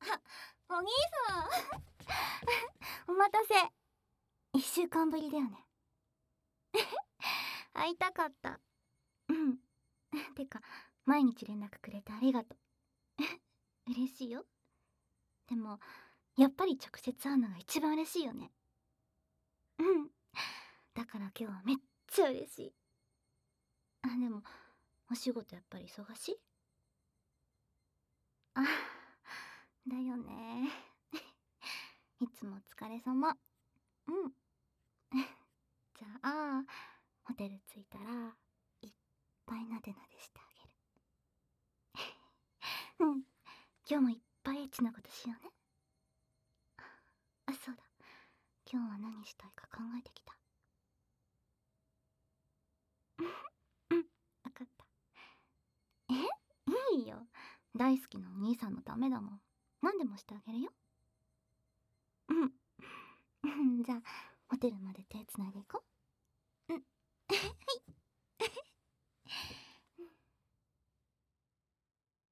お兄さんお待たせ。1週間ぶりだよね。会いたかった。うんてか毎日連絡くれてありがとう。嬉しいよ。でもやっぱり直接会うのが一番嬉しいよね。だから今日はめっちゃ嬉しい。でもお仕事やっぱり忙しい？だよね。いつもお疲れ様。じゃあホテル着いたらいっぱいなでなでしてあげる。今日もいっぱいエッチなことしようね。そうだ、今日は何したいか考えてきた。わかった。いいよ、大好きなお兄さんのためだもん。何でもしてあげるよ。じゃあホテルまで手つないでいこう。